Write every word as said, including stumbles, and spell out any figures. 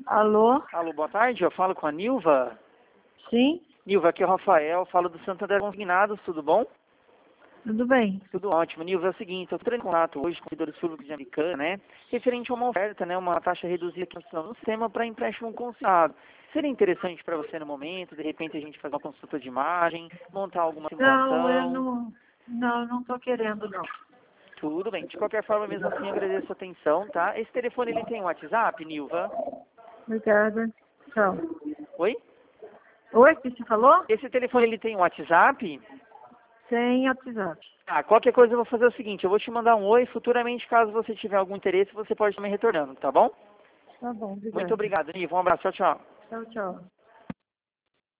Alô? Alô, boa tarde, eu falo com a Nilva. Sim? Nilva, aqui é o Rafael, falo do Santander Consignados, tudo bom? Tudo bem? Tudo ótimo. Nilva, é o seguinte, eu estou entrando em contato hoje com os servidores públicos de Americana, né? Referente a uma oferta, né? Uma taxa reduzida aqui no sistema para empréstimo consignado. Seria interessante para você no momento, de repente a gente fazer uma consulta de imagem, montar alguma simulação? Não, eu não... Não, não tô querendo, não. Tudo bem. De qualquer forma, mesmo assim, eu agradeço a atenção, tá? Esse telefone, ele tem WhatsApp, Nilva? Obrigada. Tchau. Oi? Oi, o que você falou? Esse telefone, ele tem WhatsApp? Sem WhatsApp. Ah, qualquer coisa eu vou fazer o seguinte, eu vou te mandar um oi, futuramente, caso você tiver algum interesse, você pode estar me retornando, tá bom? Tá bom, obrigada. Muito obrigado, Nilva. Um abraço, tchau, tchau. Tchau, tchau.